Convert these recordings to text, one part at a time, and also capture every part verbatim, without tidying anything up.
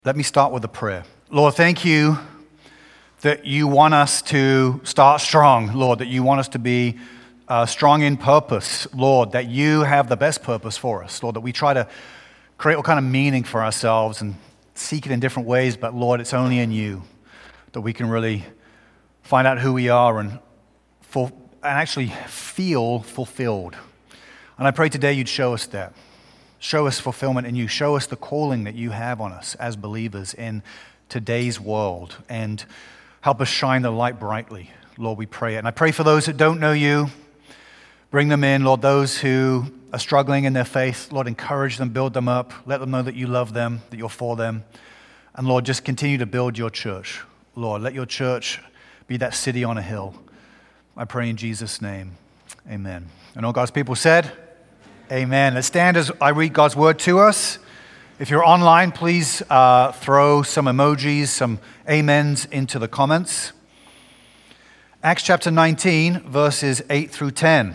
Let me start with a prayer. Lord, thank you that you want us to start strong, Lord, that you want us to be uh, strong in purpose, Lord, that you have the best purpose for us, Lord, that we try to create all kind of meaning for ourselves and seek it in different ways, but Lord, it's only in you that we can really find out who we are and, full, and actually feel fulfilled. And I pray today you'd show us that. Show us fulfillment in you. Show us the calling that you have on us as believers in today's world, and help us shine the light brightly. Lord, we pray it. And I pray for those that don't know you. Bring them in, Lord. Those who are struggling in their faith, Lord, encourage them, build them up. Let them know that you love them, that you're for them. And Lord, just continue to build your church. Lord, let your church be that city on a hill. I pray in Jesus' name. Amen. And all God's people said, amen. Let's stand as I read God's word to us. If you're online, please uh, throw some emojis, some amens into the comments. Acts chapter nineteen, verses eight through ten. It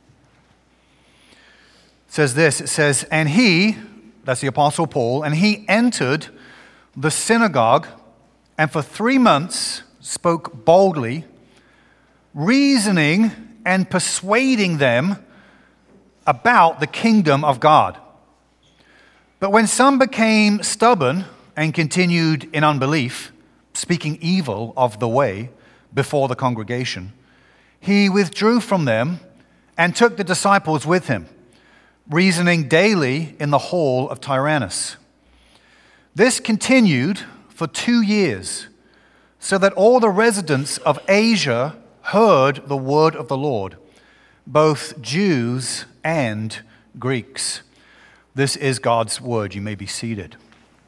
says this, it says, and he, that's the Apostle Paul, and he entered the synagogue and for three months spoke boldly, reasoning and persuading them about the kingdom of God. But when some became stubborn and continued in unbelief, speaking evil of the way before the congregation, he withdrew from them and took the disciples with him, reasoning daily in the hall of Tyrannus. This continued for two years, so that all the residents of Asia heard the word of the Lord, both Jews and Greeks. This is God's word. You may be seated.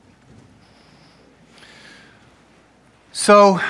So,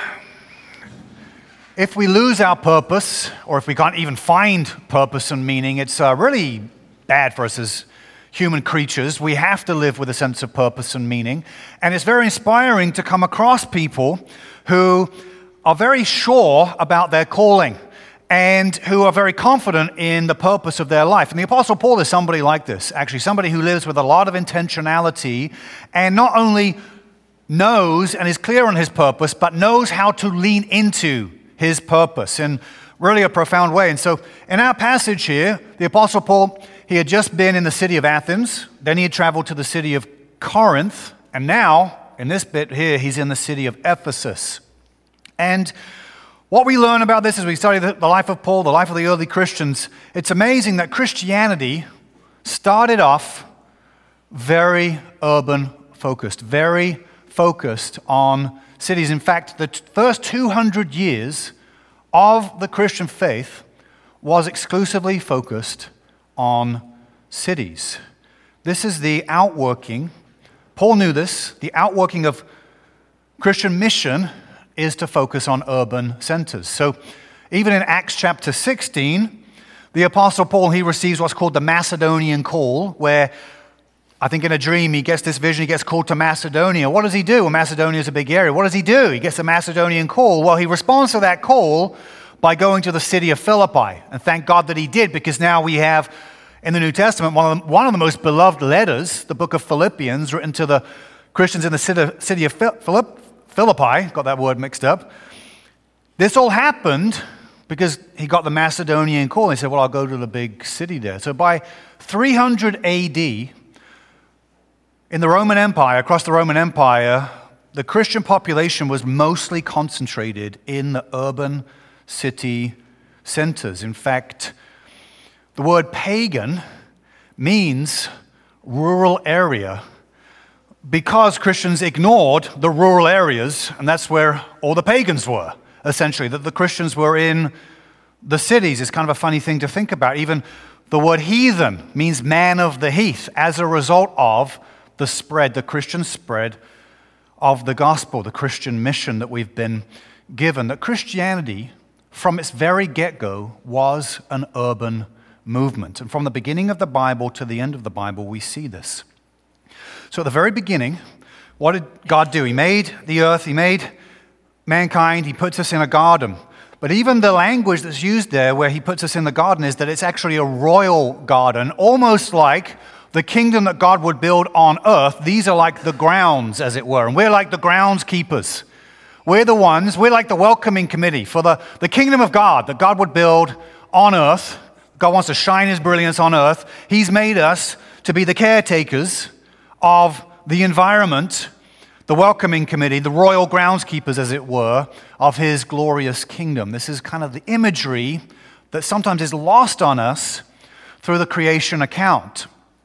if we lose our purpose, or if we can't even find purpose and meaning, it's uh, really bad for us as human creatures. We have to live with a sense of purpose and meaning. And it's very inspiring to come across people who are very sure about their calling and who are very confident in the purpose of their life. And the Apostle Paul is somebody like this, actually, somebody who lives with a lot of intentionality and not only knows and is clear on his purpose, but knows how to lean into his purpose in really a profound way. And so in our passage here, the Apostle Paul, he had just been in the city of Athens, then he had traveled to the city of Corinth, and now, in this bit here, he's in the city of Ephesus. And what we learn about this as we study the life of Paul, the life of the early Christians, it's amazing that Christianity started off very urban focused, very focused on cities. In fact, the first two hundred years of the Christian faith was exclusively focused on cities. This is the outworking, Paul knew this, the outworking of Christian mission is to focus on urban centers. So even in Acts chapter sixteen, the Apostle Paul, he receives what's called the Macedonian call, where I think in a dream he gets this vision, he gets called to Macedonia. What does he do? Well, Macedonia is a big area. What does he do? He gets a Macedonian call. Well, he responds to that call by going to the city of Philippi. And thank God that he did, because now we have in the New Testament one of the, one of the most beloved letters, the book of Philippians, written to the Christians in the city of Philippi. Philippi, got that word mixed up. This all happened because he got the Macedonian call. He said, well, I'll go to the big city there. So by three hundred A D, in the Roman Empire, across the Roman Empire, the Christian population was mostly concentrated in the urban city centers. In fact, the word pagan means rural area, because Christians ignored the rural areas, and that's where all the pagans were, essentially, that the Christians were in the cities. It's kind of a funny thing to think about. Even the word heathen means man of the heath, as a result of the spread, the Christian spread of the gospel, the Christian mission that we've been given. That Christianity, from its very get-go, was an urban movement. And from the beginning of the Bible to the end of the Bible, we see this. So at the very beginning, what did God do? He made the earth, he made mankind, he puts us in a garden. But even the language that's used there where he puts us in the garden is that it's actually a royal garden, almost like the kingdom that God would build on earth, these are like the grounds, as it were. And we're like the groundskeepers. We're the ones, we're like the welcoming committee for the, the kingdom of God that God would build on earth. God wants to shine his brilliance on earth. He's made us to be the caretakers of the environment, the welcoming committee, the royal groundskeepers, as it were, of his glorious kingdom. This is kind of the imagery that sometimes is lost on us through the creation account.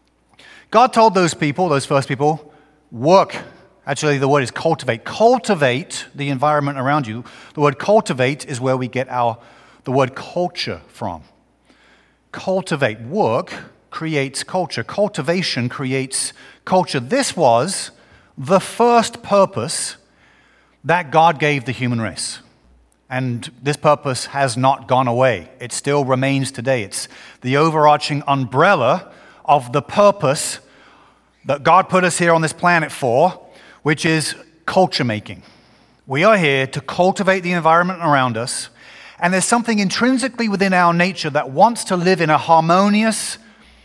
God told those people, those first people, work. Actually, the word is cultivate. Cultivate the environment around you. The word cultivate is where we get our the word culture from. Cultivate. Work creates culture. Cultivation creates culture. This was the first purpose that God gave the human race. And this purpose has not gone away. It still remains today. It's the overarching umbrella of the purpose that God put us here on this planet for, which is culture making. We are here to cultivate the environment around us, and there's something intrinsically within our nature that wants to live in a harmonious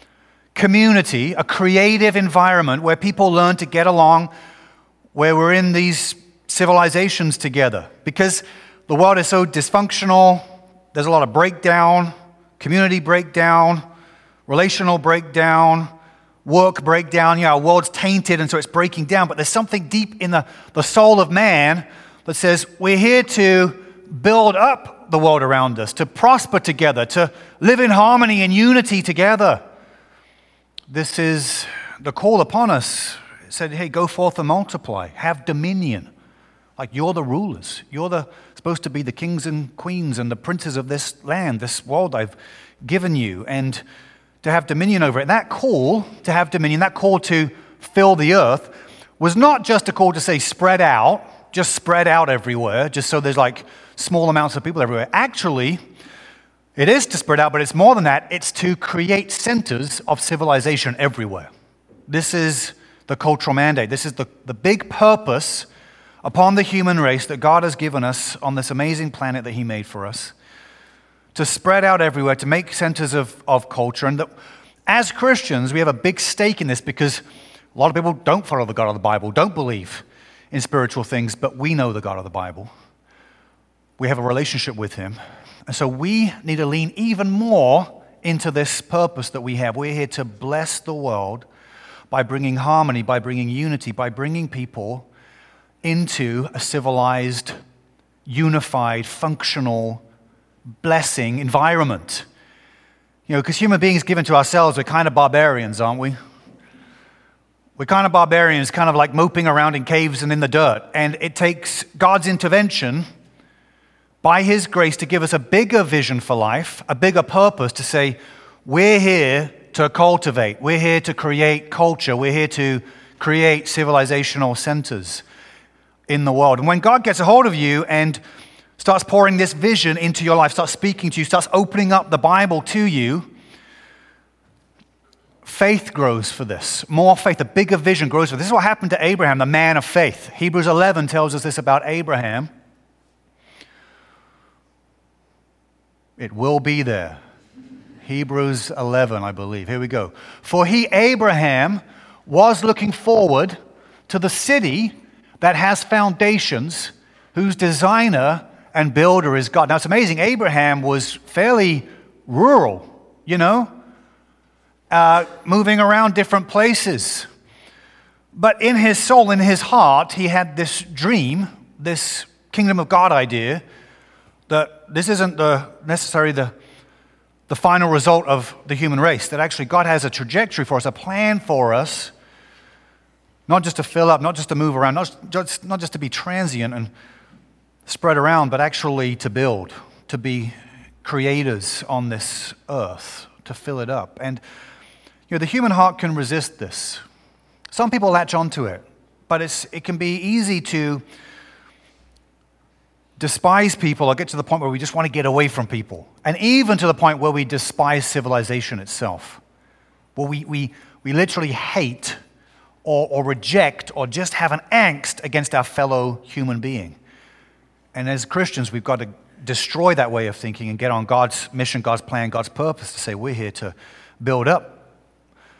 community, a creative environment where people learn to get along, where we're in these civilizations together. Because the world is so dysfunctional, there's a lot of breakdown, community breakdown, relational breakdown, work breakdown. You know, our world's tainted, and so it's breaking down. But there's something deep in the, the soul of man that says we're here to build up the world around us, to prosper together, to live in harmony and unity together. This is the call upon us. It said, hey, go forth and multiply, have dominion. Like you're the rulers. You're the supposed to be the kings and queens and the princes of this land, this world I've given you, and to have dominion over it. That call to have dominion, that call to fill the earth, was not just a call to say spread out, just spread out everywhere, just so there's like small amounts of people everywhere. Actually, it is to spread out, but it's more than that. It's to create centers of civilization everywhere. This is the cultural mandate. This is the, the big purpose upon the human race that God has given us on this amazing planet that he made for us, to spread out everywhere, to make centers of, of culture. And that, as Christians, we have a big stake in this because a lot of people don't follow the God of the Bible, don't believe in spiritual things, but we know the God of the Bible. We have a relationship with him. And so we need to lean even more into this purpose that we have. We're here to bless the world by bringing harmony, by bringing unity, by bringing people into a civilized, unified, functional, blessing environment. You know, because human beings given to ourselves, we're kind of barbarians, aren't we? We're kind of barbarians, kind of like moping around in caves and in the dirt. And it takes God's intervention by his grace to give us a bigger vision for life, a bigger purpose to say, we're here to cultivate, we're here to create culture, we're here to create civilizational centers in the world. And when God gets a hold of you and starts pouring this vision into your life, starts speaking to you, starts opening up the Bible to you, faith grows for this. More faith, a bigger vision grows for this. This is what happened to Abraham, the man of faith. Hebrews eleven tells us this about Abraham. It will be there. Hebrews eleven, I believe. Here we go. For he, Abraham, was looking forward to the city that has foundations, whose designer and builder is God. Now, it's amazing. Abraham was fairly rural, you know, uh, moving around different places. But in his soul, in his heart, he had this dream, this kingdom of God idea, that this isn't the necessarily the, the final result of the human race, that actually God has a trajectory for us, a plan for us, not just to fill up, not just to move around, not just, not just to be transient and spread around, but actually to build, to be creators on this earth, to fill it up. And you know, the human heart can resist this. Some people latch onto it, but it's, it can be easy to despise people or get to the point where we just want to get away from people. And even to the point where we despise civilization itself, where we, we, we literally hate or, or reject or just have an angst against our fellow human being. And as Christians, we've got to destroy that way of thinking and get on God's mission, God's plan, God's purpose to say we're here to build up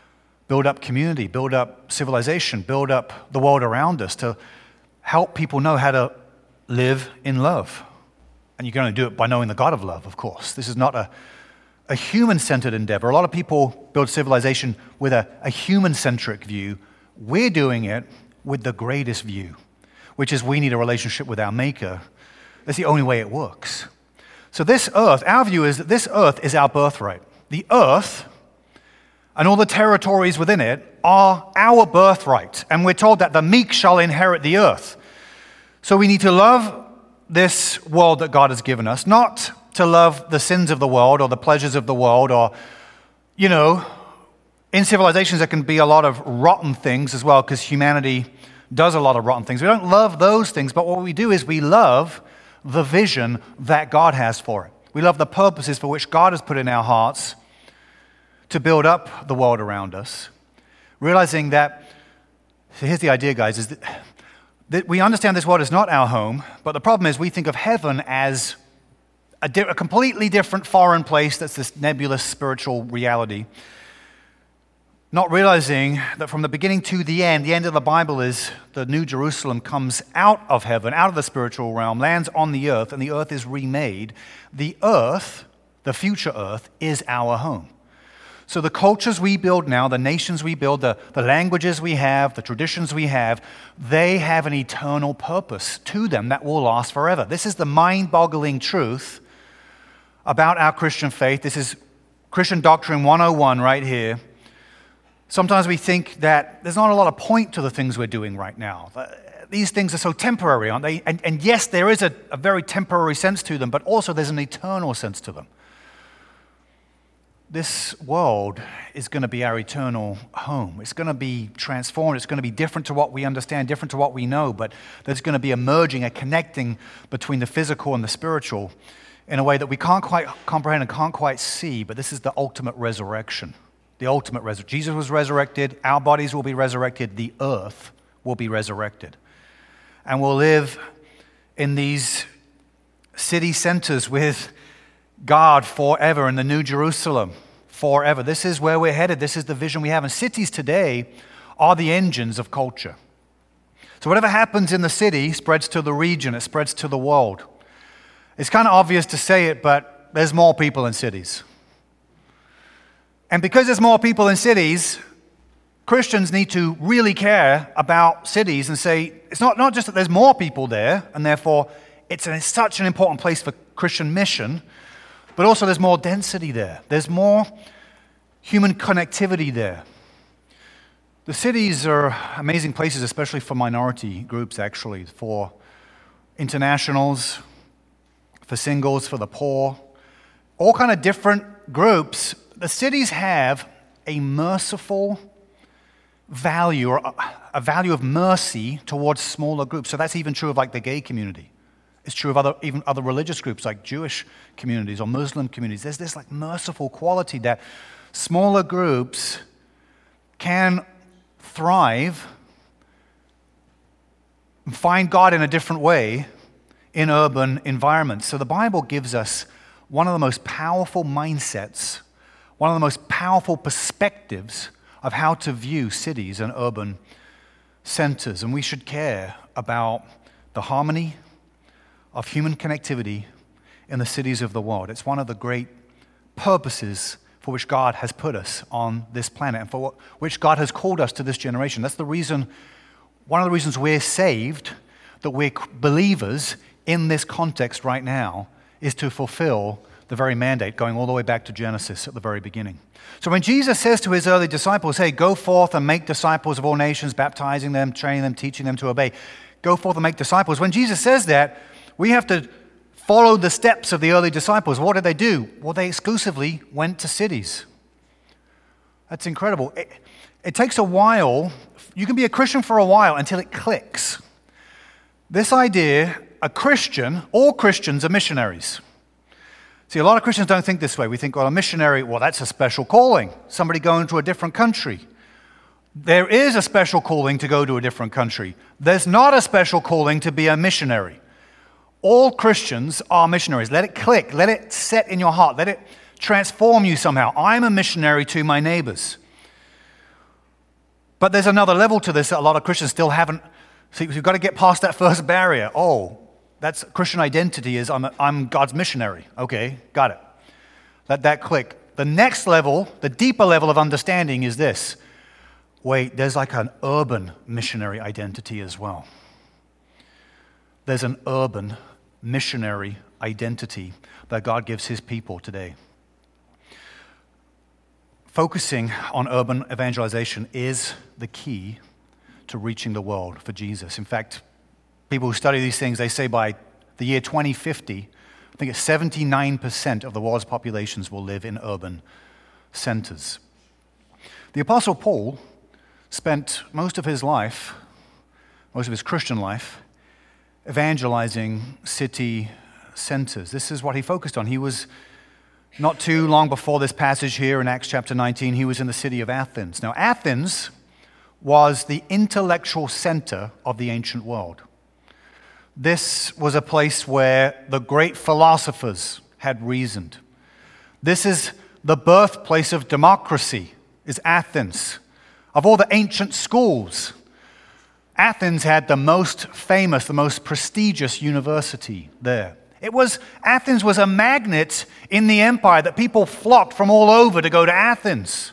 build up community, build up civilization, build up the world around us, to help people know how to live in love. And you can only do it by knowing the God of love, of course. This is not a, a human-centered endeavor. A lot of people build civilization with a, a human-centric view. We're doing it with the greatest view, which is we need a relationship with our Maker. That's the only way it works. So this earth, our view is that this earth is our birthright. The earth and all the territories within it are our birthright. And we're told that the meek shall inherit the earth. So we need to love this world that God has given us, not to love the sins of the world or the pleasures of the world, or, you know, in civilizations there can be a lot of rotten things as well, because humanity does a lot of rotten things. We don't love those things, but what we do is we love the vision that God has for it. We love the purposes for which God has put in our hearts to build up the world around us, realizing that, so here's the idea, guys, is that, that we understand this world is not our home, but the problem is we think of heaven as a, di- a completely different foreign place that's this nebulous spiritual reality, not realizing that from the beginning to the end, the end of the Bible is the New Jerusalem comes out of heaven, out of the spiritual realm, lands on the earth, and the earth is remade. The earth, the future earth, is our home. So the cultures we build now, the nations we build, the, the languages we have, the traditions we have, they have an eternal purpose to them that will last forever. This is the mind-boggling truth about our Christian faith. This is Christian Doctrine one oh one right here. Sometimes we think that there's not a lot of point to the things we're doing right now. These things are so temporary, aren't they? And, and yes, there is a, a very temporary sense to them, but also there's an eternal sense to them. This world is going to be our eternal home. It's going to be transformed. It's going to be different to what we understand, different to what we know, but there's going to be a merging, a connecting between the physical and the spiritual in a way that we can't quite comprehend and can't quite see, but this is the ultimate resurrection. The ultimate resurrection. Jesus was resurrected. Our bodies will be resurrected. The earth will be resurrected. And we'll live in these city centers with God forever in the New Jerusalem forever. This is where we're headed. This is the vision we have. And cities today are the engines of culture. So whatever happens in the city spreads to the region. It spreads to the world. It's kind of obvious to say it, but there's more people in cities. And because there's more people in cities, Christians need to really care about cities and say, it's not, not just that there's more people there, and therefore it's, an, it's such an important place for Christian mission, but also there's more density there. There's more human connectivity there. The cities are amazing places, especially for minority groups, actually, for internationals, for singles, for the poor, all kind of different groups. The cities have a merciful value, or a value of mercy towards smaller groups. So that's even true of like the gay community. It's true of other, even other religious groups like Jewish communities or Muslim communities. There's this like merciful quality that smaller groups can thrive and find God in a different way in urban environments. So the Bible gives us one of the most powerful mindsets, one of the most powerful perspectives of how to view cities and urban centers. And we should care about the harmony of human connectivity in the cities of the world. It's one of the great purposes for which God has put us on this planet and for what, which God has called us to this generation. That's the reason, one of the reasons we're saved, that we're believers in this context right now, is to fulfill the very mandate, going all the way back to Genesis at the very beginning. So when Jesus says to his early disciples, hey, go forth and make disciples of all nations, baptizing them, training them, teaching them to obey, go forth and make disciples. When Jesus says that, we have to follow the steps of the early disciples. What did they do? Well, they exclusively went to cities. That's incredible. It, it takes a while. You can be a Christian for a while until it clicks. This idea, a Christian, all Christians are missionaries. See, a lot of Christians don't think this way. We think, well, a missionary, well, that's a special calling. Somebody going to a different country. There is a special calling to go to a different country. There's not a special calling to be a missionary. All Christians are missionaries. Let it click. Let it set in your heart. Let it transform you somehow. I'm a missionary to my neighbors. But there's another level to this that a lot of Christians still haven't. See, we've got to get past that first barrier. Oh, that's Christian identity is I'm, a, I'm God's missionary. Okay, got it. Let that click. The next level, the deeper level of understanding is this. Wait, there's like an urban missionary identity as well. There's an urban missionary identity that God gives his people today. Focusing on urban evangelization is the key to reaching the world for Jesus. In fact, people who study these things, they say by the year twenty fifty, I think it's seventy-nine percent of the world's populations will live in urban centers. The Apostle Paul spent most of his life, most of his Christian life, evangelizing city centers. This is what he focused on. He was not too long before this passage here in Acts chapter nineteen, he was in the city of Athens. Now, Athens was the intellectual center of the ancient world. This was a place where the great philosophers had reasoned. This is the birthplace of democracy, is Athens. Of all the ancient schools, Athens had the most famous, the most prestigious university there. It was, Athens was a magnet in the empire that people flocked from all over to go to Athens.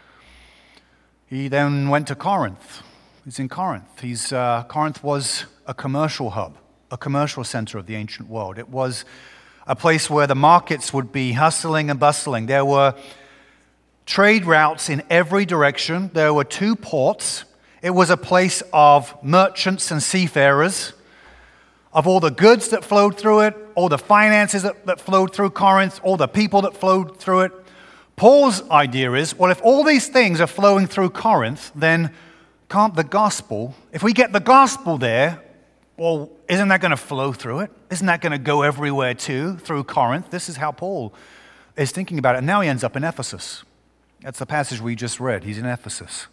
He then went to Corinth. He's in Corinth. He's, uh, Corinth was a commercial hub, a commercial center of the ancient world. It was a place where the markets would be hustling and bustling. There were trade routes in every direction. There were two ports. It was a place of merchants and seafarers, of all the goods that flowed through it, all the finances that, that flowed through Corinth, all the people that flowed through it. Paul's idea is, well, if all these things are flowing through Corinth, then can't the gospel, if we get the gospel there, well, isn't that going to flow through it? Isn't that going to go everywhere too, through Corinth? This is how Paul is thinking about it. And now he ends up in Ephesus. That's the passage we just read. He's in Ephesus.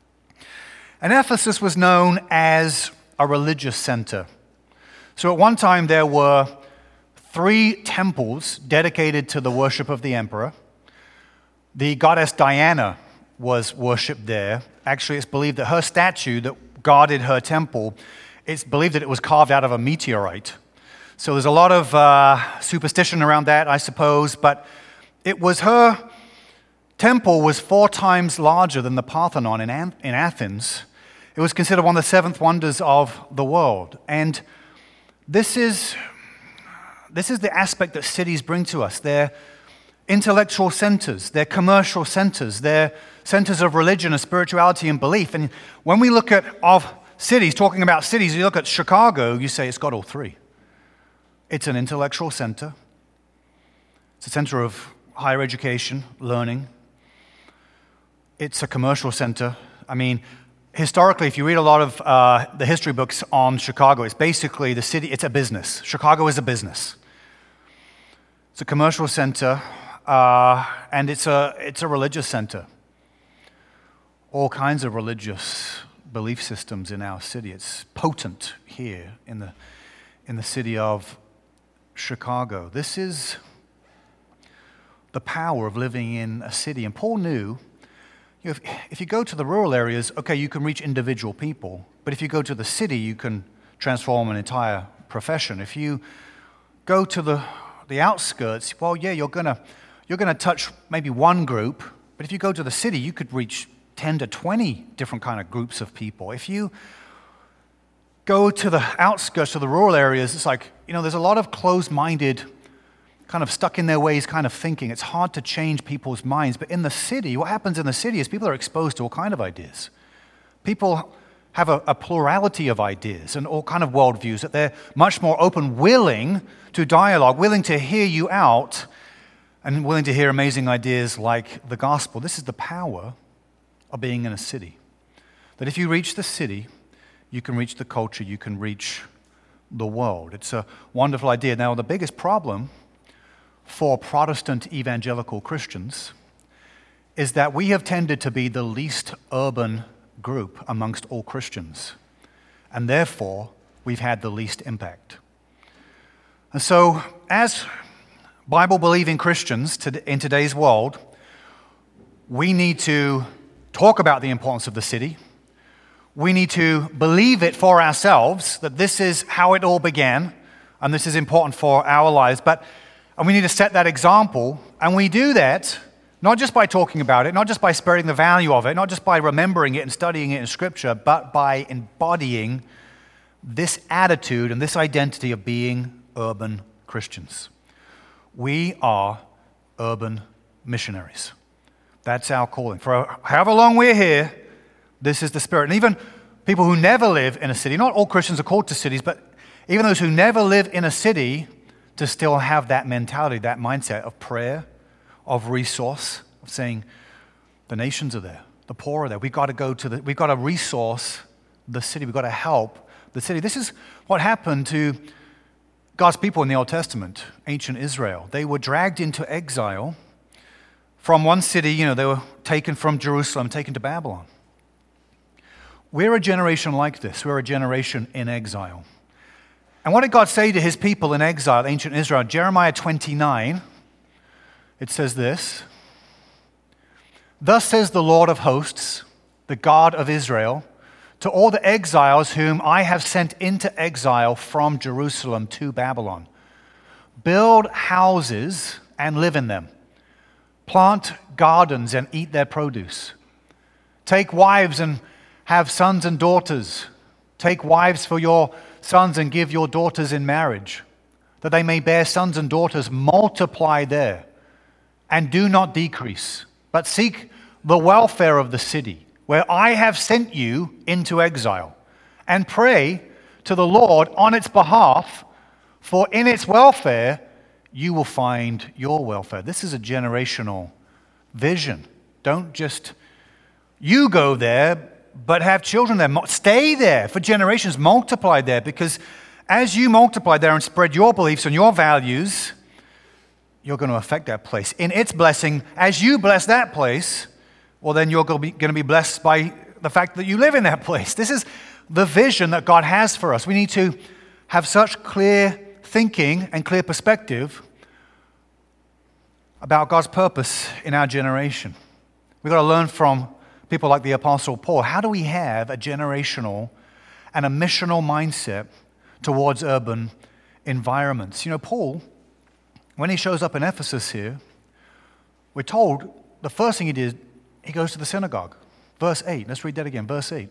And Ephesus was known as a religious center. So at one time there were three temples dedicated to the worship of the emperor. The goddess Diana was worshipped there. Actually, it's believed that her statue that guarded her temple, it's believed that it was carved out of a meteorite. So there's a lot of uh, superstition around that, I suppose, but it was her temple was four times larger than the Parthenon in, An- in Athens. It was considered one of the seventh wonders of the world. And This is, this is the aspect that cities bring to us. They're intellectual centers, they're commercial centers, they're centers of religion and spirituality and belief. And when we look at of cities, talking about cities, you look at Chicago, you say it's got all three. It's an intellectual center. It's a center of higher education, learning. It's a commercial center. I mean, historically, if you read a lot of uh, the history books on Chicago, it's basically the city, it's a business. Chicago is a business. It's a commercial center, uh, and it's a, it's a religious center. All kinds of religious belief systems in our city. It's potent here in the, in the city of Chicago. This is the power of living in a city. And Paul knew, you know, if, if you go to the rural areas, okay, you can reach individual people. But if you go to the city, you can transform an entire profession. If you go to the, the outskirts, well, yeah, you're gonna you're gonna touch maybe one group. But if you go to the city, you could reach ten to twenty different kind of groups of people. If you go to the outskirts, to the rural areas, it's like, you know, there's a lot of closed-minded, kind of stuck in their ways kind of thinking. It's hard to change people's minds. But in the city, what happens in the city is people are exposed to all kinds of ideas. People have a, a plurality of ideas and all kind of worldviews, that they're much more open, willing to dialogue, willing to hear you out, and willing to hear amazing ideas like the gospel. This is the power of being in a city. That if you reach the city, you can reach the culture, you can reach the world. It's a wonderful idea. Now, the biggest problem for Protestant evangelical Christians is that we have tended to be the least urban group amongst all Christians, and therefore we've had the least impact. And so, as Bible-believing Christians in today's world, we need to talk about the importance of the city. We need to believe it for ourselves, that this is how it all began, and this is important for our lives. But and we need to set that example, and we do that not just by talking about it, not just by spreading the value of it, not just by remembering it and studying it in Scripture, but by embodying this attitude and this identity of being urban Christians. We are urban missionaries. That's our calling. For however long we're here, this is the spirit. And even people who never live in a city, not all Christians are called to cities, but even those who never live in a city, to still have that mentality, that mindset of prayer, of resource, of saying, the nations are there, the poor are there. We've got to go to the, we've got to resource the city. We've got to help the city. This is what happened to God's people in the Old Testament, ancient Israel. They were dragged into exile from one city. You know, they were taken from Jerusalem, taken to Babylon. We're a generation like this. We're a generation in exile. And what did God say to his people in exile, ancient Israel? Jeremiah twenty-nine, it says this, "Thus says the Lord of hosts, the God of Israel, to all the exiles whom I have sent into exile from Jerusalem to Babylon. Build houses and live in them. Plant gardens and eat their produce. Take wives and have sons and daughters. Take wives for your sons and give your daughters in marriage, that they may bear sons and daughters. Multiply there and do not decrease, but seek the welfare of the city where I have sent you into exile, and pray to the Lord on its behalf, for in its welfare you will find your welfare." This is a generational vision. Don't just you go there, but have children there. Stay there for generations, multiply there, because as you multiply there and spread your beliefs and your values, you're going to affect that place. In its blessing, as you bless that place, well, then you're going to be blessed by the fact that you live in that place. This is the vision that God has for us. We need to have such clear thinking and clear perspective about God's purpose in our generation. We've got to learn from people like the Apostle Paul. How do we have a generational and a missional mindset towards urban environments? You know, Paul, when he shows up in Ephesus here, we're told the first thing he did, he goes to the synagogue. Verse eight, let's read that again, verse eight.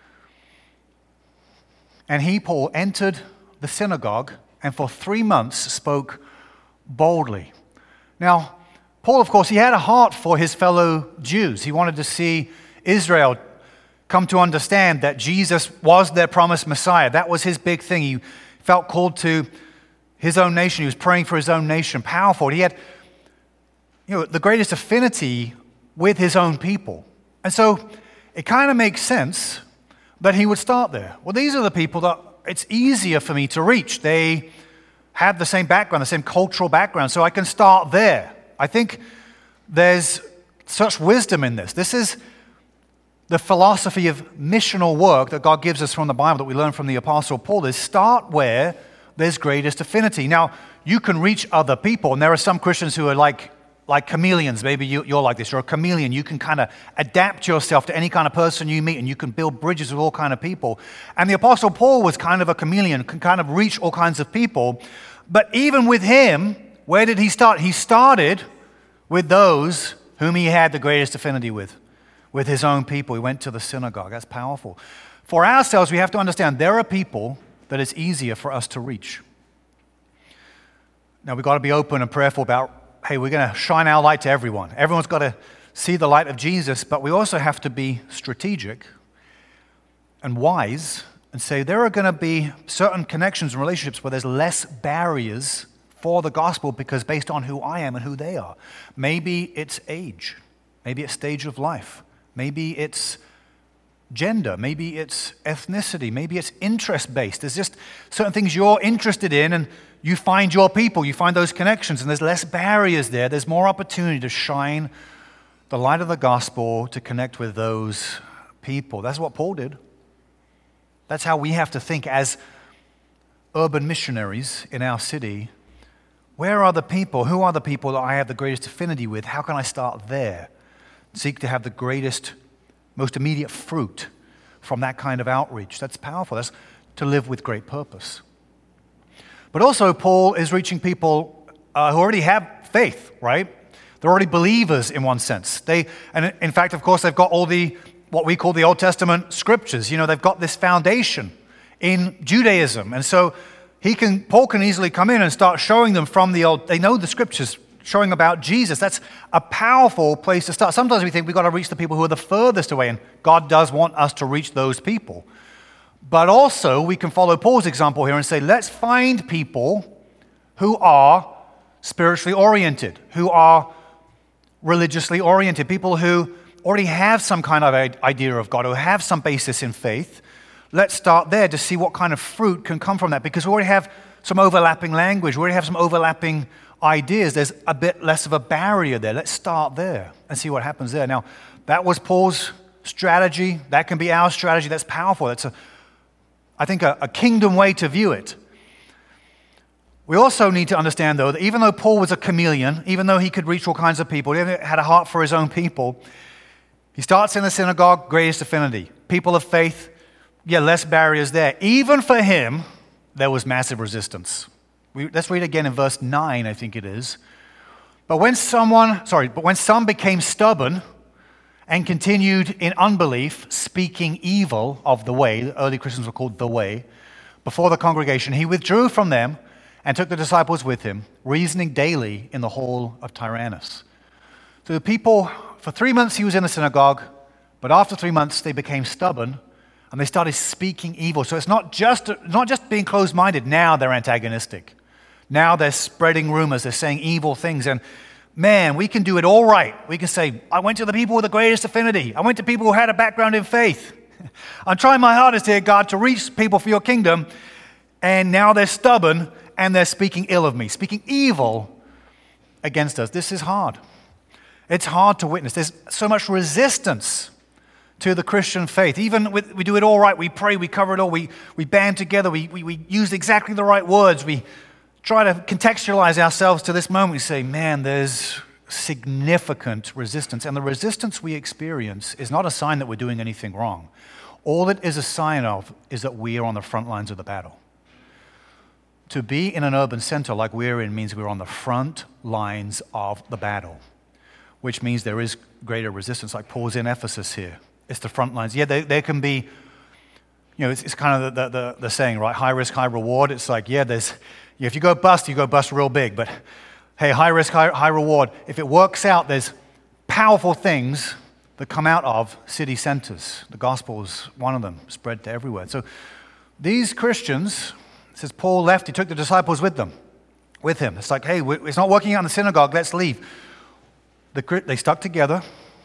"And he, Paul, entered the synagogue and for three months spoke boldly." Now, Paul, of course, he had a heart for his fellow Jews. He wanted to see Israel come to understand that Jesus was their promised Messiah. That was his big thing. He felt called to his own nation. He was praying for his own nation. Powerful. He had, you know, the greatest affinity with his own people. And so it kind of makes sense that he would start there. Well, these are the people that it's easier for me to reach. They have the same background, the same cultural background, so I can start there. I think there's such wisdom in this. This is the philosophy of missional work that God gives us from the Bible, that we learn from the Apostle Paul, is start where there's greatest affinity. Now, you can reach other people, and there are some Christians who are like, like chameleons. Maybe you, you're like this. You're a chameleon. You can kind of adapt yourself to any kind of person you meet, and you can build bridges with all kind of people. And the Apostle Paul was kind of a chameleon, can kind of reach all kinds of people. But even with him, where did he start? He started with those whom he had the greatest affinity with, with his own people. He went to the synagogue. That's powerful. For ourselves, we have to understand there are people that it's easier for us to reach. Now, we've got to be open and prayerful about, hey, we're going to shine our light to everyone. Everyone's got to see the light of Jesus, but we also have to be strategic and wise and say there are going to be certain connections and relationships where there's less barriers for the gospel, because based on who I am and who they are. Maybe it's age. Maybe it's stage of life. Maybe it's gender. Maybe it's ethnicity. Maybe it's interest-based. There's just certain things you're interested in, and you find your people. You find those connections, and there's less barriers there. There's more opportunity to shine the light of the gospel, to connect with those people. That's what Paul did. That's how we have to think as urban missionaries in our city. Where are the people? Who are the people that I have the greatest affinity with? How can I start there? Seek to have the greatest, most immediate fruit from that kind of outreach. That's powerful. That's to live with great purpose. But also, Paul is reaching people uh, who already have faith, right? They're already believers in one sense. They, and in fact, of course, they've got all the, what we call the Old Testament scriptures. You know, they've got this foundation in Judaism. And so he can, Paul can easily come in and start showing them from the old, they know the scriptures, showing about Jesus. That's a powerful place to start. Sometimes we think we've got to reach the people who are the furthest away, and God does want us to reach those people. But also, we can follow Paul's example here and say, let's find people who are spiritually oriented, who are religiously oriented, people who already have some kind of idea of God, who have some basis in faith. Let's start there to see what kind of fruit can come from that, because we already have some overlapping language, we already have some overlapping ideas. There's a bit less of a barrier there. Let's start there and see what happens there. Now, that was Paul's strategy. That can be our strategy. That's powerful. That's, a, I think, a, a kingdom way to view it. We also need to understand, though, that even though Paul was a chameleon, even though he could reach all kinds of people, he had a heart for his own people, he starts in the synagogue, greatest affinity. People of faith, yeah, less barriers there. Even for him, there was massive resistance. We, let's read again in verse nine, I think it is. But when someone, sorry, but when some became stubborn and continued in unbelief, speaking evil of the way, the early Christians were called the way, before the congregation, he withdrew from them and took the disciples with him, reasoning daily in the hall of Tyrannus. So the people, for three months he was in the synagogue, but after three months they became stubborn and they started speaking evil. So it's not just, not just being closed-minded. Now they're antagonistic. Now they're spreading rumors, they're saying evil things. And man, we can do it all right. We can say, I went to the people with the greatest affinity. I went to people who had a background in faith. I'm trying my hardest here, God, to reach people for your kingdom. And now they're stubborn and they're speaking ill of me, speaking evil against us. This is hard. It's hard to witness. There's so much resistance to the Christian faith. Even with, we do it all right. We pray, we cover it all. We, we band together. We, we, we use exactly the right words. We try to contextualize ourselves to this moment. We say, man, there's significant resistance. And the resistance we experience is not a sign that we're doing anything wrong. All it is a sign of is that we are on the front lines of the battle. To be in an urban center like we're in means we're on the front lines of the battle, which means there is greater resistance, like Paul's in Ephesus here. It's the front lines. Yeah, there, there can be, you know, it's, it's kind of the, the, the saying, right? High risk, high reward. It's like, yeah, there's, if you go bust, you go bust real big. But hey, high risk, high, high reward. If it works out, there's powerful things that come out of city centers. The gospel is one of them, spread to everywhere. So these Christians, it says Paul left, he took the disciples with them, with him. It's like, hey, it's not working out in the synagogue, let's leave. The, they stuck together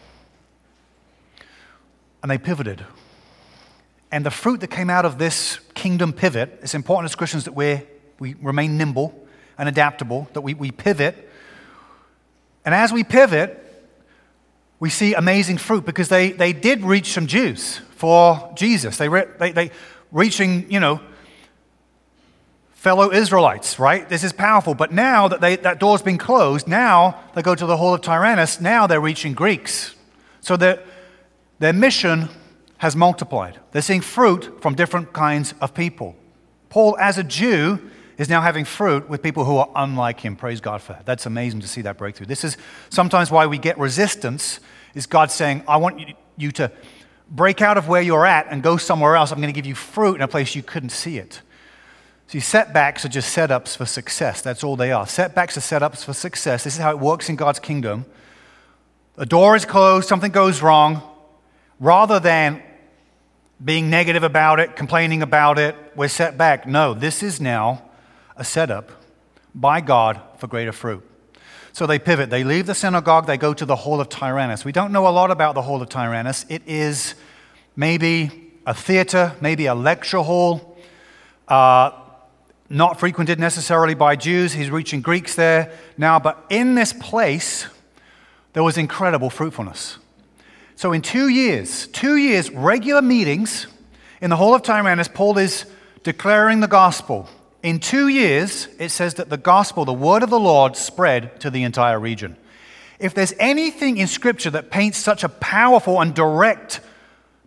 and they pivoted. And the fruit that came out of this kingdom pivot, it's important as Christians that we're, we remain nimble and adaptable, that we, we pivot. And as we pivot, we see amazing fruit because they, they did reach some Jews for Jesus. They, re, they, they reaching, you know, fellow Israelites, right? This is powerful. But now that they, that door's been closed, now they go to the hall of Tyrannus, now they're reaching Greeks. So their, their mission has multiplied. They're seeing fruit from different kinds of people. Paul, as a Jew, is now having fruit with people who are unlike him. Praise God for that. That's amazing to see that breakthrough. This is sometimes why we get resistance, is God saying, I want you, you to break out of where you're at and go somewhere else. I'm going to give you fruit in a place you couldn't see it. See, setbacks are just setups for success. That's all they are. Setbacks are setups for success. This is how it works in God's kingdom. A door is closed, something goes wrong. Rather than being negative about it, complaining about it, we're set back. No, this is now a setup by God for greater fruit. So they pivot. They leave the synagogue. They go to the hall of Tyrannus. We don't know a lot about the hall of Tyrannus. It is maybe a theater, maybe a lecture hall. Uh, Not frequented necessarily by Jews. He's reaching Greeks there now. But in this place, there was incredible fruitfulness. So in two years, two years, regular meetings in the hall of Tyrannus, Paul is declaring the gospel. In two years, it says that the gospel, the word of the Lord, spread to the entire region. If there's anything in Scripture that paints such a powerful and direct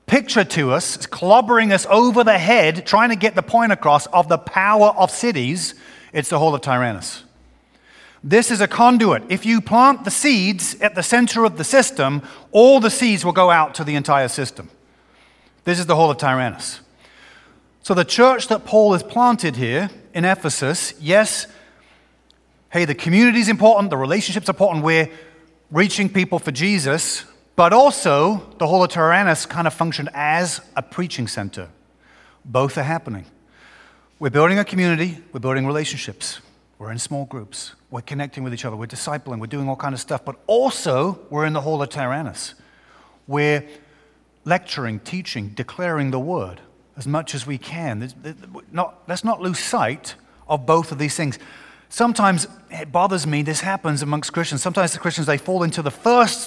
picture to us, it's clobbering us over the head, trying to get the point across of the power of cities, it's the Hall of Tyrannus. This is a conduit. If you plant the seeds at the center of the system, all the seeds will go out to the entire system. This is the Hall of Tyrannus. So the church that Paul has planted here in Ephesus, yes, hey, the community is important, the relationship's important, we're reaching people for Jesus, but also the Hall of Tyrannus kind of functioned as a preaching center. Both are happening. We're building a community, we're building relationships, we're in small groups, we're connecting with each other, we're discipling, we're doing all kind of stuff, but also we're in the Hall of Tyrannus. We're lecturing, teaching, declaring the word as much as we can. Not, let's not lose sight of both of these things. Sometimes it bothers me, this happens amongst Christians. Sometimes the Christians, they fall into the first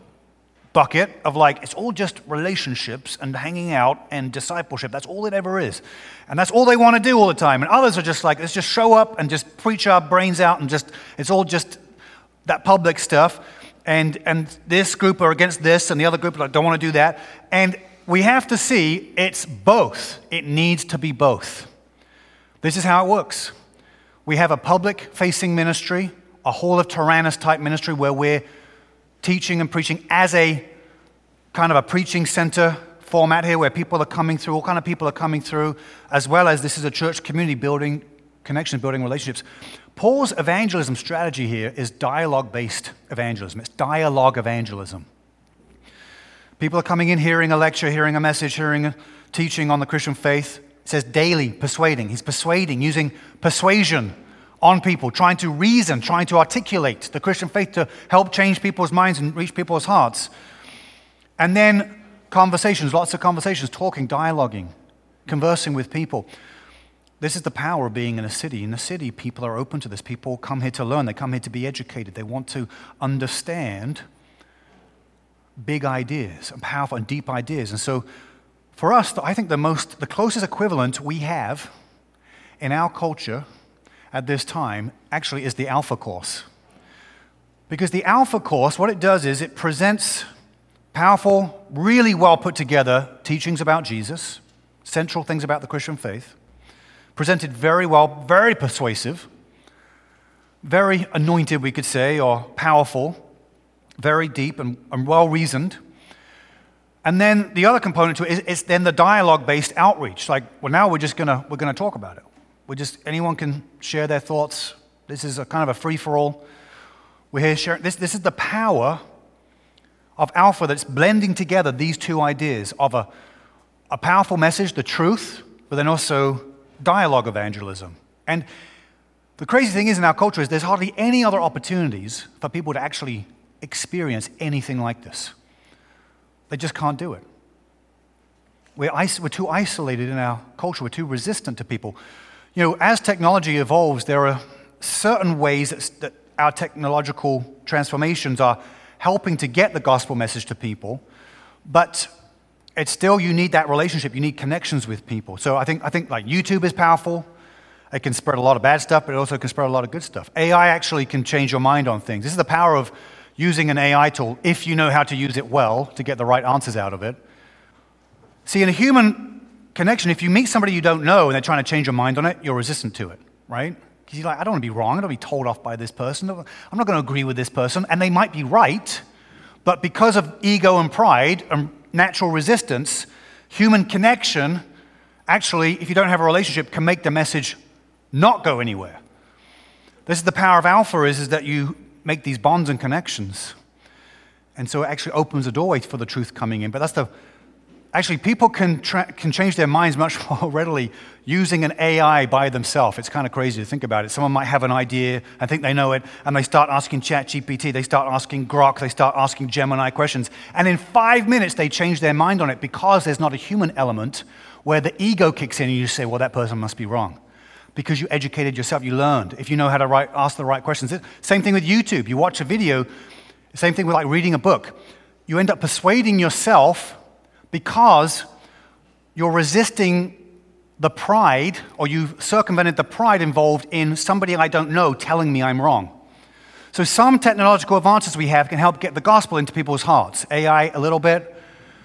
bucket of like, it's all just relationships and hanging out and discipleship. That's all it ever is. And that's all they want to do all the time. And others are just like, let's just show up and just preach our brains out and just, it's all just that public stuff. And and this group are against this and the other group like, don't want to do that. And we have to see it's both. It needs to be both. This is how it works. We have a public-facing ministry, a Hall of Tyrannus type ministry where we're teaching and preaching as a kind of a preaching center format here where people are coming through, all kind of people are coming through, as well as this is a church community building connections, building relationships. Paul's evangelism strategy here is dialogue-based evangelism. It's dialogue evangelism. People are coming in, hearing a lecture, hearing a message, hearing a teaching on the Christian faith. It says daily persuading. He's persuading, using persuasion on people, trying to reason, trying to articulate the Christian faith to help change people's minds and reach people's hearts. And then conversations, lots of conversations, talking, dialoguing, conversing with people. This is the power of being in a city. In a city, people are open to this. People come here to learn. They come here to be educated. They want to understand big ideas and powerful and deep ideas. And so for us, I think the most, the closest equivalent we have in our culture at this time actually is the Alpha Course. Because the Alpha Course, what it does is it presents powerful, really well put together teachings about Jesus, central things about the Christian faith, presented very well, very persuasive, very anointed, we could say, or powerful, very deep and, and well-reasoned. And then the other component to it is, is then the dialogue-based outreach. Like, well, now we're just gonna we're gonna talk about it. We're just anyone can share their thoughts. This is a kind of a free-for-all. We're here sharing. This this is the power of Alpha that's blending together these two ideas of a a powerful message, the truth, but then also dialogue evangelism. And the crazy thing is in our culture is there's hardly any other opportunities for people to actually experience anything like this. They just can't do it. We're, is- we're too isolated in our culture. We're too resistant to people. You know, as technology evolves, there are certain ways that, that our technological transformations are helping to get the gospel message to people, but it's still, you need that relationship. You need connections with people. So I think, I think like YouTube is powerful. It can spread a lot of bad stuff, but it also can spread a lot of good stuff. A I actually can change your mind on things. This is the power of using an A I tool, if you know how to use it well, to get the right answers out of it. See, in a human connection, if you meet somebody you don't know and they're trying to change your mind on it, you're resistant to it, right? Because you're like, I don't want to be wrong. I don't want to be told off by this person. I'm not going to agree with this person. And they might be right, but because of ego and pride and natural resistance, human connection, actually, if you don't have a relationship, can make the message not go anywhere. This is the power of Alpha, is, is that you make these bonds and connections. And so it actually opens a doorway for the truth coming in. But that's the, actually people can tra- can change their minds much more readily using an A I by themselves. It's kind of crazy to think about it. Someone might have an idea and think they know it, and they start asking ChatGPT, they start asking Grok, they start asking Gemini questions. And in five minutes, they change their mind on it because there's not a human element where the ego kicks in and you say, well, that person must be wrong. Because you educated yourself, you learned. If you know how to write, ask the right questions. Same thing with YouTube. You watch a video, same thing with like reading a book. You end up persuading yourself because you're resisting the pride, or you've circumvented the pride involved in somebody I don't know telling me I'm wrong. So some technological advances we have can help get the gospel into people's hearts. A I a little bit,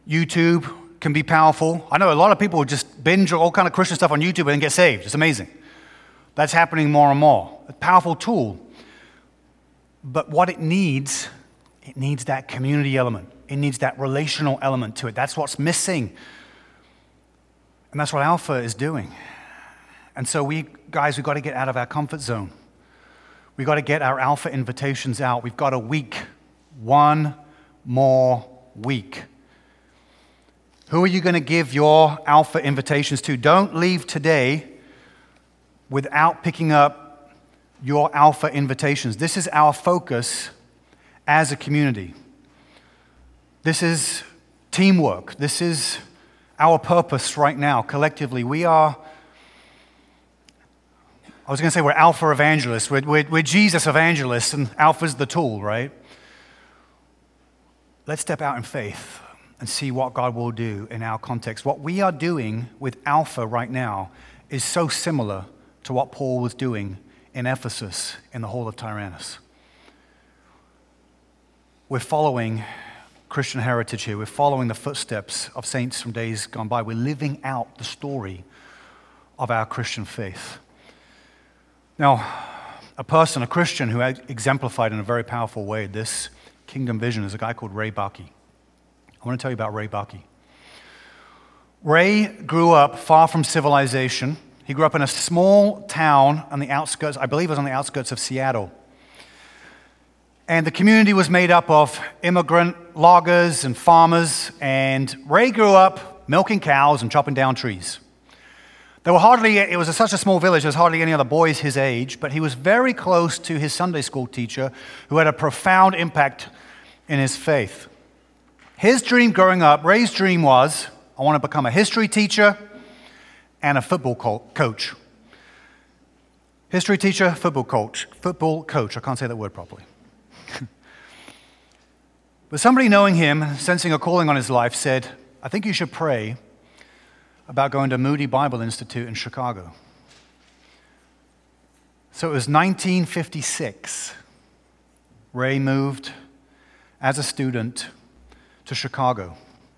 YouTube can be powerful. I know a lot of people just binge all kind of Christian stuff on YouTube and then get saved. It's amazing. That's happening more and more. A powerful tool. But what it needs, it needs that community element. It needs that relational element to it. That's what's missing. And that's what Alpha is doing. And so we, guys, we've got to get out of our comfort zone. We've got to get our Alpha invitations out. We've got a week. One more week. Who are you going to give your Alpha invitations to? Don't leave today without picking up your Alpha invitations. This is our focus as a community. This is teamwork. This is our purpose right now, collectively. We are, I was going to say we're Alpha evangelists. We're, we're, we're Jesus evangelists, and Alpha's the tool, right? Let's step out in faith and see what God will do in our context. What we are doing with Alpha right now is so similar to what Paul was doing in Ephesus in the Hall of Tyrannus. We're following Christian heritage here. We're following the footsteps of saints from days gone by. We're living out the story of our Christian faith. Now, a person, a Christian who exemplified in a very powerful way this kingdom vision is a guy called Ray Bucky. I want to tell you about Ray Bucky. Ray grew up far from civilization. He grew up in a small town on the outskirts, I believe it was on the outskirts of Seattle. And the community was made up of immigrant loggers and farmers, and Ray grew up milking cows and chopping down trees. There were hardly, it was a, such a small village, there was hardly any other boys his age, but he was very close to his Sunday school teacher who had a profound impact in his faith. His dream growing up, Ray's dream was, I want to become a history teacher and a football co- coach. History teacher, football coach. Football coach, I can't say that word properly. But somebody knowing him, sensing a calling on his life, said, I think you should pray about going to Moody Bible Institute in Chicago. So it was nineteen fifty-six. Ray moved as a student to Chicago.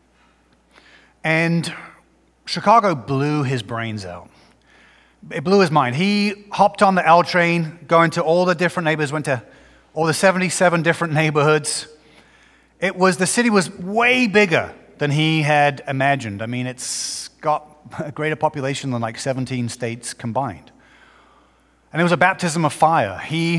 And Chicago blew his brains out. It blew his mind. He hopped on the L train, going to all the different neighborhoods, went to all the seventy-seven different neighborhoods. It was, the city was way bigger than he had imagined. I mean, it's got a greater population than like seventeen states combined. And it was a baptism of fire. He,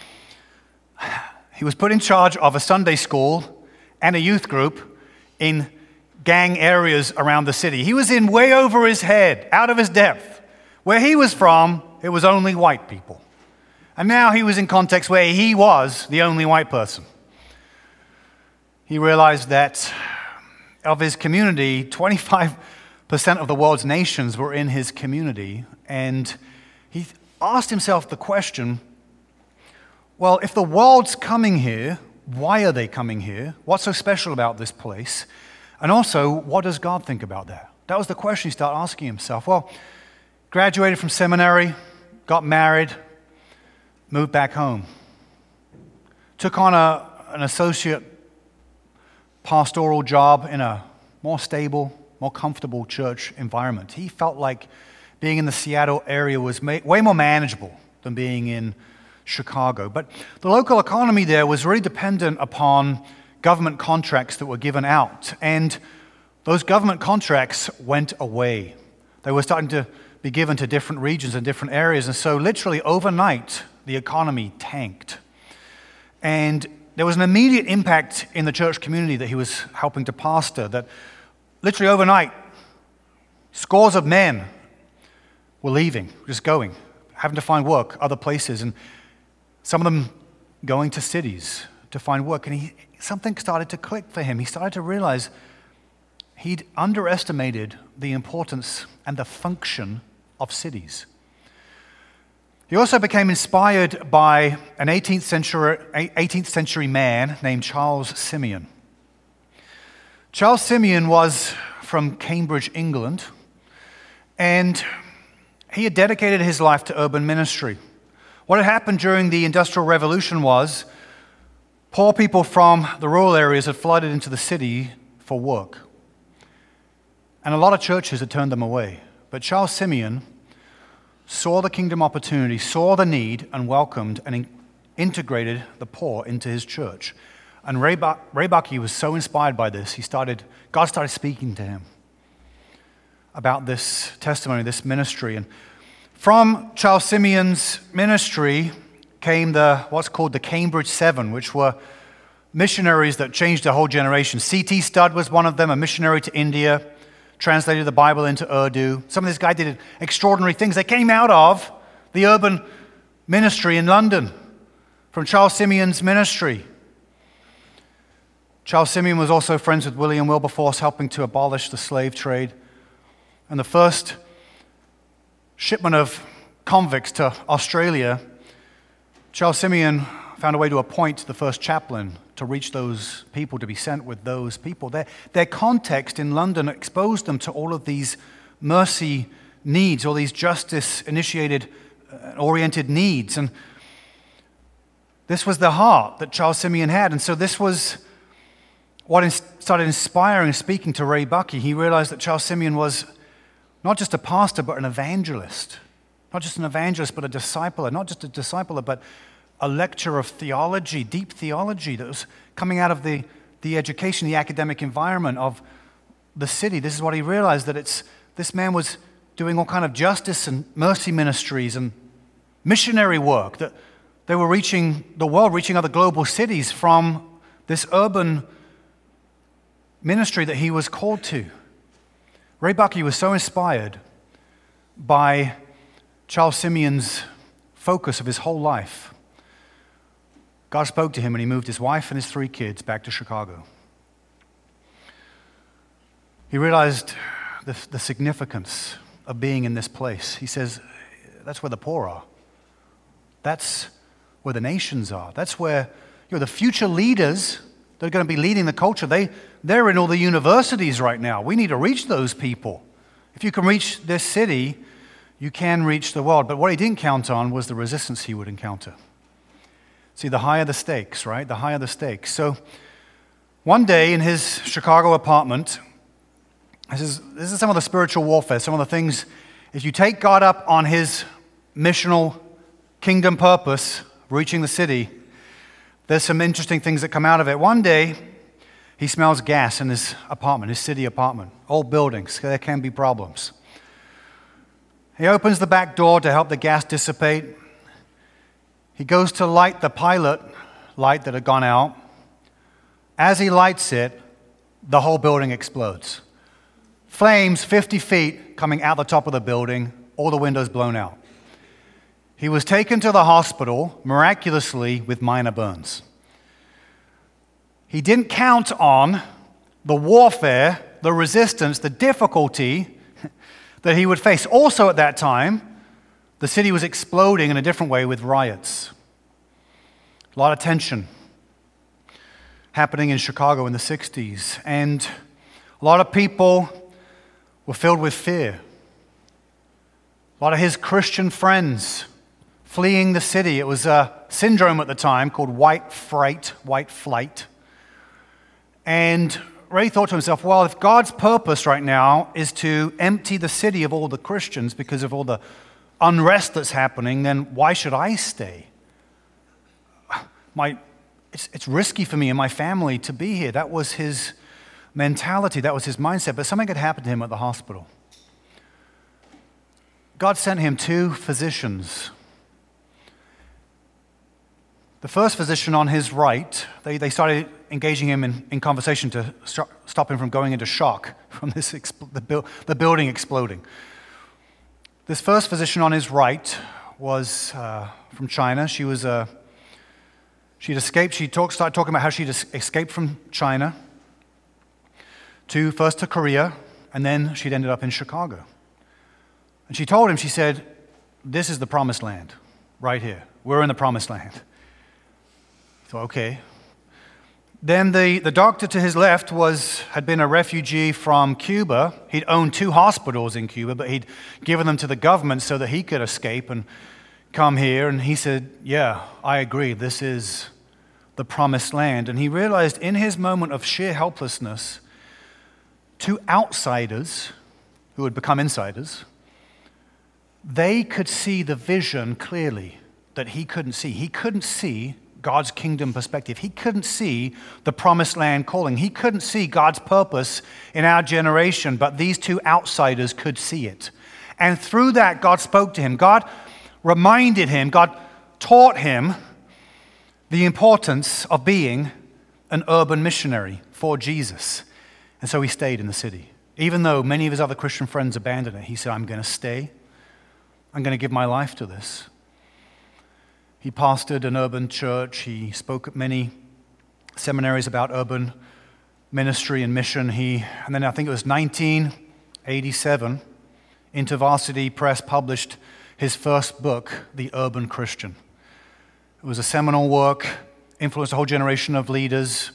he was put in charge of a Sunday school and a youth group in gang areas around the city. He was in way over his head, out of his depth. Where he was from, it was only white people. And now he was in context where he was the only white person. He realized that of his community, twenty-five percent of the world's nations were in his community. And he asked himself the question, well, if the world's coming here, why are they coming here? What's so special about this place? And also, what does God think about that? That was the question he started asking himself. Well, graduated from seminary, got married, moved back home. Took on a, an associate pastoral job in a more stable, more comfortable church environment. He felt like being in the Seattle area was ma- way more manageable than being in Chicago. But the local economy there was really dependent upon government contracts that were given out. And those government contracts went away. They were starting to be given to different regions and different areas. And so literally overnight, the economy tanked. And there was an immediate impact in the church community that he was helping to pastor, that literally overnight, scores of men were leaving, just going, having to find work other places, and some of them going to cities to find work. And he, something started to click for him. He started to realize he'd underestimated the importance and the function of cities. He also became inspired by an eighteenth century, eighteenth century man named Charles Simeon. Charles Simeon was from Cambridge, England, and he had dedicated his life to urban ministry. What had happened during the Industrial Revolution was poor people from the rural areas had flooded into the city for work. And a lot of churches had turned them away. But Charles Simeon saw the kingdom opportunity, saw the need, and welcomed and in- integrated the poor into his church. And Ray, ba- Ray Bucky was so inspired by this, he started, God started speaking to him about this testimony, this ministry. And from Charles Simeon's ministry came the what's called the Cambridge Seven, which were missionaries that changed a whole generation. C T Studd was one of them, a missionary to India, translated the Bible into Urdu. Some of this guy did extraordinary things. They came out of the urban ministry in London, from Charles Simeon's ministry. Charles Simeon was also friends with William Wilberforce, helping to abolish the slave trade. And the first shipment of convicts to Australia, Charles Simeon found a way to appoint the first chaplain to reach those people, to be sent with those people. Their, their context in London exposed them to all of these mercy needs, all these justice-initiated, uh, oriented needs. And this was the heart that Charles Simeon had. And so this was what in, started inspiring and speaking to Ray Bucky. He realized that Charles Simeon was not just a pastor, but an evangelist. Not just an evangelist, but a discipler. Not just a discipler, but a lecturer of theology, deep theology that was coming out of the, the education, the academic environment of the city. This is what he realized, that it's this man was doing all kind of justice and mercy ministries and missionary work, that they were reaching the world, reaching other global cities from this urban ministry that he was called to. Ray Bucky was so inspired by Charles Simeon's focus of his whole life. God spoke to him and he moved his wife and his three kids back to Chicago. He realized the, the significance of being in this place. He says, that's where the poor are. That's where the nations are. That's where, you know, the future leaders that are going to be leading the culture, they, they're in all the universities right now. We need to reach those people. If you can reach this city, you can reach the world. But what he didn't count on was the resistance he would encounter. See, the higher the stakes, right? The higher the stakes. So one day in his Chicago apartment, this is, this is some of the spiritual warfare, some of the things, if you take God up on his missional kingdom purpose, reaching the city, there's some interesting things that come out of it. One day, he smells gas in his apartment, his city apartment, old buildings. There can be problems. He opens the back door to help the gas dissipate. He goes to light the pilot light that had gone out. As he lights it, the whole building explodes. Flames fifty feet coming out the top of the building, all the windows blown out. He was taken to the hospital, miraculously, with minor burns. He didn't count on the warfare, the resistance, the difficulty that he would face. Also at that time, the city was exploding in a different way with riots. A lot of tension happening in Chicago in the sixties. And a lot of people were filled with fear. A lot of his Christian friends fleeing the city. It was a syndrome at the time called white fright, white flight. And Ray thought to himself, well, if God's purpose right now is to empty the city of all the Christians because of all the unrest that's happening, then why should I stay? My, it's, it's risky for me and my family to be here. That was his mentality. That was his mindset. But something had happened to him at the hospital. God sent him two physicians. The first physician on his right, they, they started engaging him in, in conversation to st- stop him from going into shock from this expl- the, bu- the building exploding. This first physician on his right was uh, from China. She was uh, she'd escaped. She talk, started talking about how she'd es- escaped from China to first to Korea, and then she'd ended up in Chicago. And she told him, she said, "This is the promised land, right here. We're in the promised land." He thought, okay. Then the, the doctor to his left was had been a refugee from Cuba. He'd owned two hospitals in Cuba, but he'd given them to the government so that he could escape and come here. And he said, yeah, I agree. This is the promised land. And he realized in his moment of sheer helplessness to outsiders who had become insiders, they could see the vision clearly that he couldn't see. He couldn't see God's kingdom perspective. He couldn't see the promised land calling. He couldn't see God's purpose in our generation, but these two outsiders could see it. And through that, God spoke to him. God reminded him, God taught him the importance of being an urban missionary for Jesus. And so he stayed in the city. Even though many of his other Christian friends abandoned it, he said, I'm going to stay. I'm going to give my life to this. He pastored an urban church. He spoke at many seminaries about urban ministry and mission. He, and then I think it was nineteen eighty-seven, InterVarsity Press published his first book, The Urban Christian. It was a seminal work, influenced a whole generation of leaders,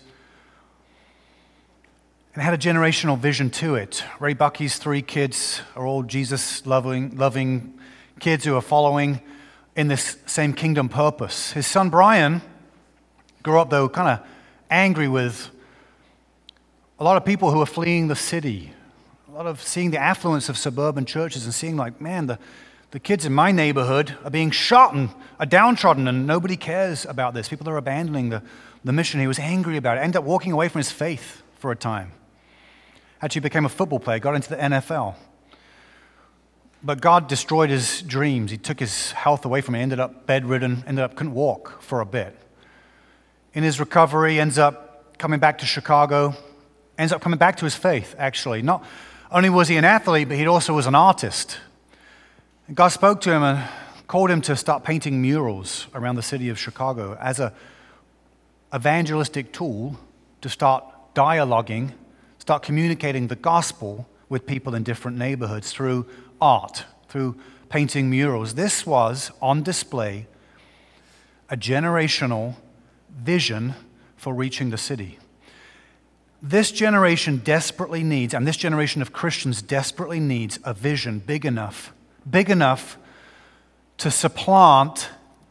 and had a generational vision to it. Ray Bucky's three kids are all Jesus-loving loving kids who are following in this same kingdom purpose. His son Brian grew up, though, kind of angry with a lot of people who are fleeing the city, a lot of seeing the affluence of suburban churches and seeing like, man, the, the kids in my neighborhood are being shot and are downtrodden and nobody cares about this. People are abandoning the, the mission. He was angry about it, ended up walking away from his faith for a time. Actually became a football player, got into the N F L. But God destroyed his dreams. He took his health away from him. He ended up bedridden, ended up couldn't walk for a bit. In his recovery, ends up coming back to Chicago, ends up coming back to his faith, actually. Not only was he an athlete, but he also was an artist. And God spoke to him and called him to start painting murals around the city of Chicago as an evangelistic tool to start dialoguing, start communicating the gospel with people in different neighborhoods through art, through painting murals. This was on display a generational vision for reaching the city. This generation desperately needs, and this generation of Christians desperately needs a vision big enough, big enough to supplant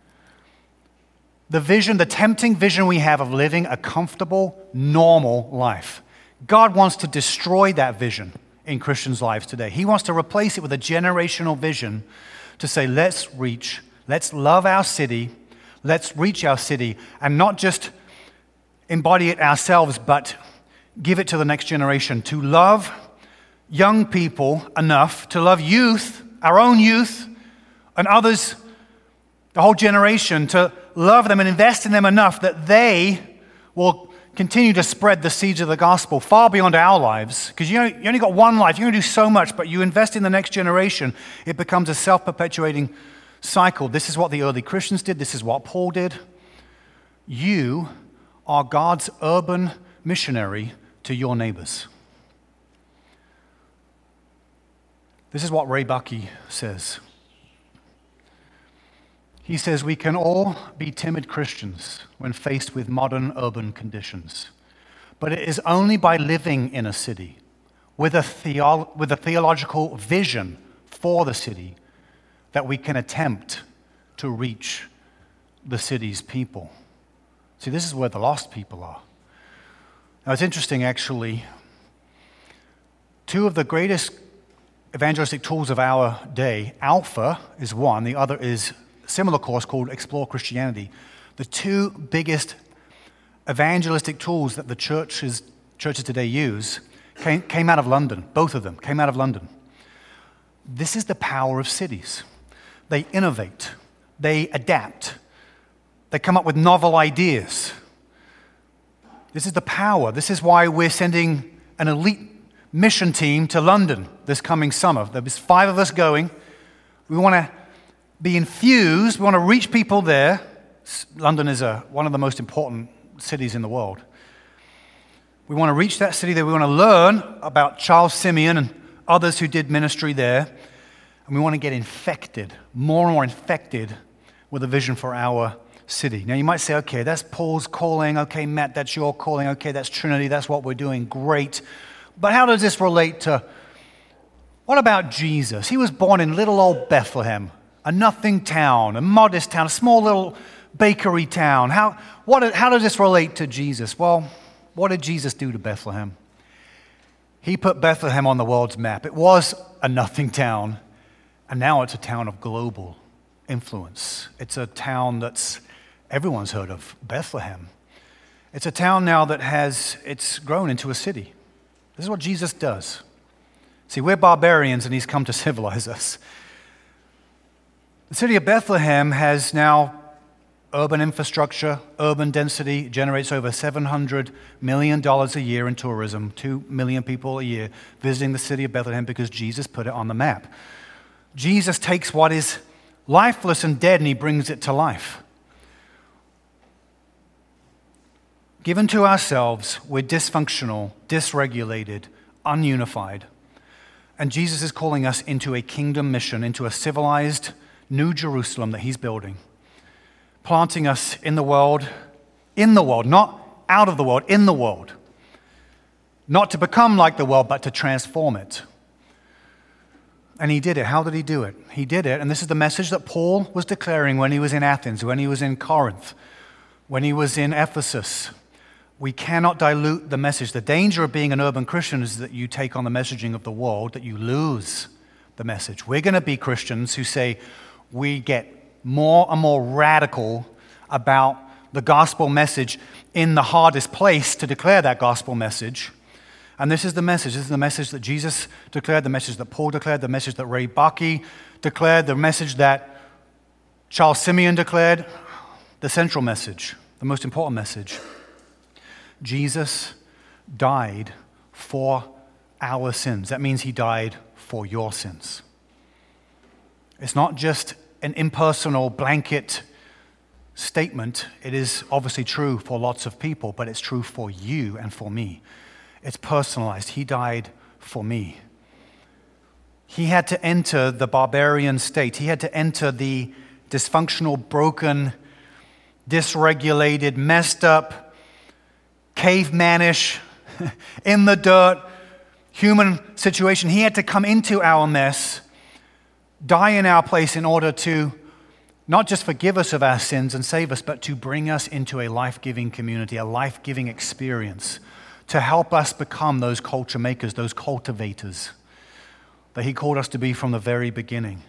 the vision, the tempting vision we have of living a comfortable, normal life. God wants to destroy that vision in Christians' lives today. He wants to replace it with a generational vision to say, let's reach, let's love our city, let's reach our city, and not just embody it ourselves, but give it to the next generation. To love young people enough, to love youth, our own youth, and others, the whole generation, to love them and invest in them enough that they will continue to spread the seeds of the gospel far beyond our lives. Because you, you only got one life. You're going to do so much, but you invest in the next generation, it becomes a self-perpetuating cycle. This is what the early Christians did. This is what Paul did. You are God's urban missionary to your neighbors. This is what Ray Bucky says. He says, we can all be timid Christians when faced with modern urban conditions. But it is only by living in a city with a, theo- with a theological vision for the city that we can attempt to reach the city's people. See, this is where the lost people are. Now, it's interesting, actually. Two of the greatest evangelistic tools of our day, Alpha is one, the other is similar course called Explore Christianity. The two biggest evangelistic tools that the churches, churches today use came, came out of London. Both of them came out of London. This is the power of cities. They innovate. They adapt. They come up with novel ideas. This is the power. This is why we're sending an elite mission team to London this coming summer. There's five of us going. We want to be infused. We want to reach people there. London is a, one of the most important cities in the world. We want to reach that city there. We want to learn about Charles Simeon and others who did ministry there. And we want to get infected, more and more infected with a vision for our city. Now you might say, okay, that's Paul's calling. Okay, Matt, that's your calling. Okay, that's Trinity. That's what we're doing. Great. But how does this relate to, what about Jesus? He was born in little old Bethlehem, a nothing town, a modest town, a small little bakery town. How, what, how does this relate to Jesus? Well, what did Jesus do to Bethlehem? He put Bethlehem on the world's map. It was a nothing town, and now it's a town of global influence. It's a town that's everyone's heard of, Bethlehem. It's a town now that has, it's grown into a city. This is what Jesus does. See, we're barbarians and he's come to civilize us. The city of Bethlehem has now urban infrastructure, urban density, generates over seven hundred million dollars a year in tourism, two million people a year visiting the city of Bethlehem because Jesus put it on the map. Jesus takes what is lifeless and dead and he brings it to life. Given to ourselves, we're dysfunctional, dysregulated, ununified. And Jesus is calling us into a kingdom mission, into a civilized New Jerusalem that he's building. Planting us in the world, in the world, not out of the world, in the world. Not to become like the world, but to transform it. And he did it. How did he do it? He did it, and this is the message that Paul was declaring when he was in Athens, when he was in Corinth, when he was in Ephesus. We cannot dilute the message. The danger of being an urban Christian is that you take on the messaging of the world, that you lose the message. We're going to be Christians who say we get more and more radical about the gospel message in the hardest place to declare that gospel message. And this is the message. This is the message that Jesus declared, the message that Paul declared, the message that Ray Bucky declared, the message that Charles Simeon declared, the central message, the most important message. Jesus died for our sins. That means he died for your sins. It's not just an impersonal blanket statement. It is obviously true for lots of people, but it's true for you and for me. It's personalized. He died for me. He had to enter the barbarian state. He had to enter the dysfunctional, broken, dysregulated, messed up, cavemanish, in the dirt, human situation. He had to come into our mess, die in our place in order to not just forgive us of our sins and save us, but to bring us into a life-giving community, a life-giving experience, to help us become those culture makers, those cultivators that he called us to be from the very beginning.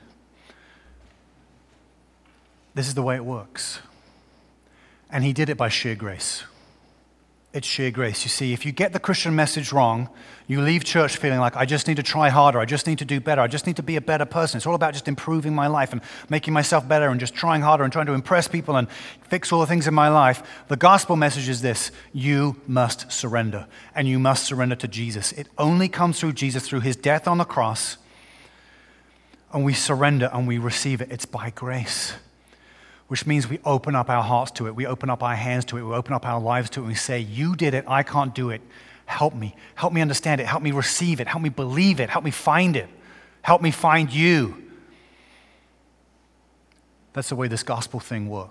This is the way it works. And he did it by sheer grace. It's sheer grace. You see, if you get the Christian message wrong, you leave church feeling like, I just need to try harder, I just need to do better, I just need to be a better person. It's all about just improving my life and making myself better and just trying harder and trying to impress people and fix all the things in my life. The gospel message is this: you must surrender, and you must surrender to Jesus. It only comes through Jesus, through his death on the cross, and we surrender and we receive it. It's by grace. Which means we open up our hearts to it, we open up our hands to it, we open up our lives to it, and we say, you did it, I can't do it. Help me. Help me understand it. Help me receive it. Help me believe it. Help me find it. Help me find you. That's the way this gospel thing works.